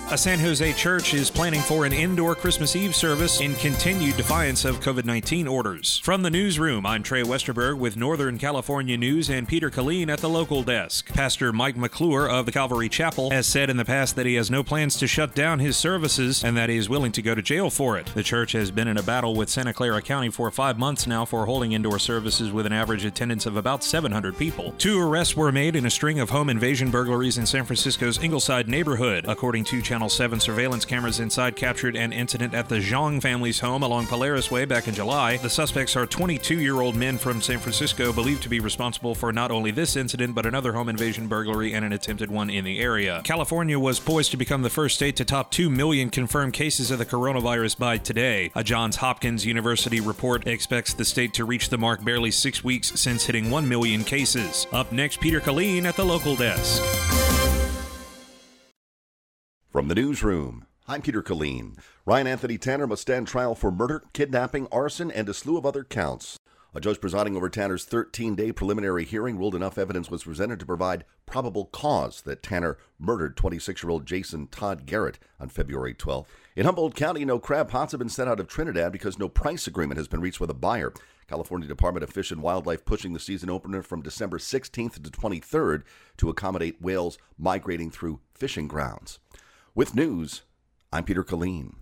A San Jose church is planning for an indoor Christmas Eve service in continued defiance of COVID-19 orders. From the newsroom, I'm Trey Westerberg with Northern California News and Peter Killeen at the local desk. Pastor Mike McClure of the Calvary Chapel has said in the past that he has no plans to shut down his services and that he is willing to go to jail for it. The church has been in a battle with Santa Clara County for 5 months now for holding indoor services with an average attendance of about 700 people. 2 arrests were made in a string of home invasion burglaries in San Francisco's Ingleside neighborhood. According to Channel 7 surveillance cameras inside captured an incident at the Zhang family's home along Polaris Way back in July. The suspects are 22-year-old men from San Francisco believed to be responsible for not only this incident but another home invasion burglary and an attempted one in the area. California was poised to become the first state to top 2 million confirmed cases of the coronavirus by today. A Johns Hopkins University report expects the state to reach the mark barely 6 weeks since hitting 1 million cases. Up next, Peter Killeen at the local desk. From the newsroom, I'm Peter Killeen. Ryan Anthony Tanner must stand trial for murder, kidnapping, arson, and a slew of other counts. A judge presiding over Tanner's 13-day preliminary hearing ruled enough evidence was presented to provide probable cause that Tanner murdered 26-year-old Jason Todd Garrett on February 12th. In Humboldt County, no crab pots have been sent out of Trinidad because no price agreement has been reached with a buyer. California Department of Fish and Wildlife pushing the season opener from December 16th to 23rd to accommodate whales migrating through fishing grounds. With news, I'm Peter Killeen.